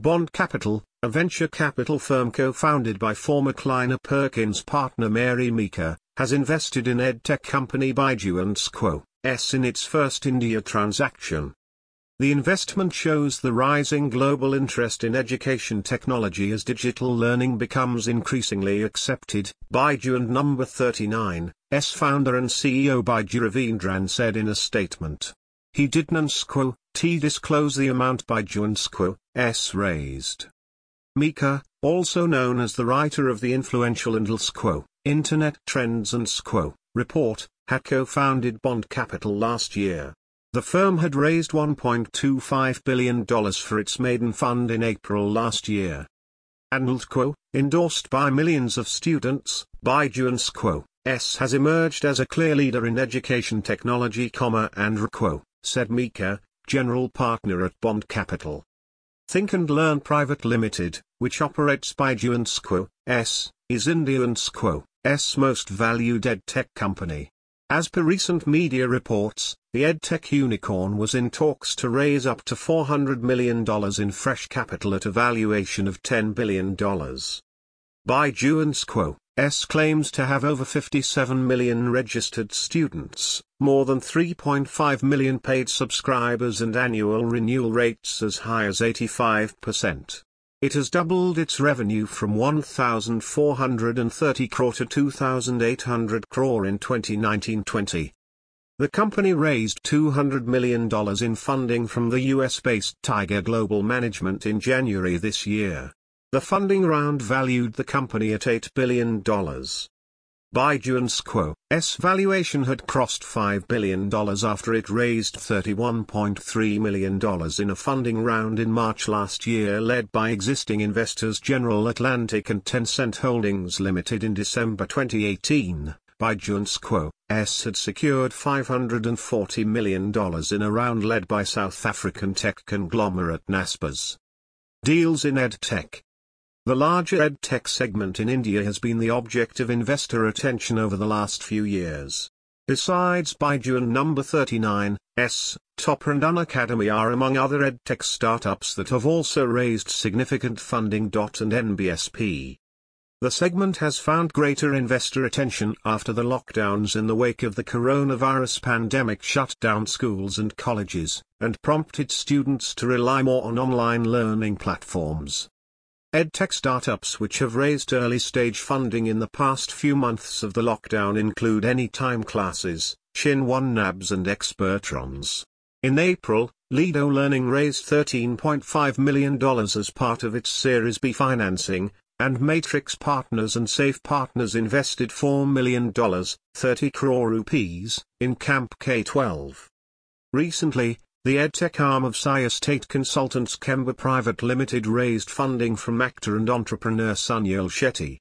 Bond Capital, a venture capital firm co-founded by former Kleiner Perkins partner Mary Meeker, has invested in edtech company Byju and Squo in its first India transaction. The investment shows the rising global interest in education technology as digital learning becomes increasingly accepted. Byju and Number 39's founder and CEO Byju Ravindran said in a statement. He didn't disclose the amount Byju and Squo raised. Meeker, also known as the writer of the influential Squo, Internet Trends and Squo report, had co-founded Bond Capital last year. The firm had raised $1.25 billion for its maiden fund in April last year. And Squo, endorsed by millions of students, Byju and Squo has emerged as a clear leader in education technology, and Squo, said Meeker, general partner at Bond Capital. Think and Learn Private Limited, which operates Byju and Squo is India and Squo's most valued edtech company. As per recent media reports, the edtech unicorn was in talks to raise up to $400 million in fresh capital at a valuation of $10 billion. Byju and Squo claims to have over 57 million registered students, more than 3.5 million paid subscribers and annual renewal rates as high as 85%. It has doubled its revenue from 1,430 crore to 2,800 crore in 2019-20. The company raised $200 million in funding from the US-based Tiger Global Management in January this year. The funding round valued the company at $8 billion. Byju and Squo's valuation had crossed $5 billion after it raised $31.3 million in a funding round in March last year led by existing investors General Atlantic and Tencent Holdings Limited. In December 2018, Byju and Squo had secured $540 million in a round led by South African tech conglomerate Naspers. Deals in EdTech. The larger edtech segment in India has been the object of investor attention over the last few years. Besides Byju and Number 39's, Topper and Unacademy are among other edtech startups that have also raised significant funding. And NBSP. The segment has found greater investor attention after the lockdowns in the wake of the coronavirus pandemic shut down schools and colleges, and prompted students to rely more on online learning platforms. EdTech startups which have raised early-stage funding in the past few months of the lockdown include Anytime Classes, Shin1 Labs and Expertrons. In April, Lido Learning raised $13.5 million as part of its Series B financing, and Matrix Partners and Safe Partners invested $4 million, 30 crore rupees, in Camp K12. Recently, the edtech arm of Sai Estate Consultants Kemba Private Limited raised funding from actor and entrepreneur Sunil Shetty.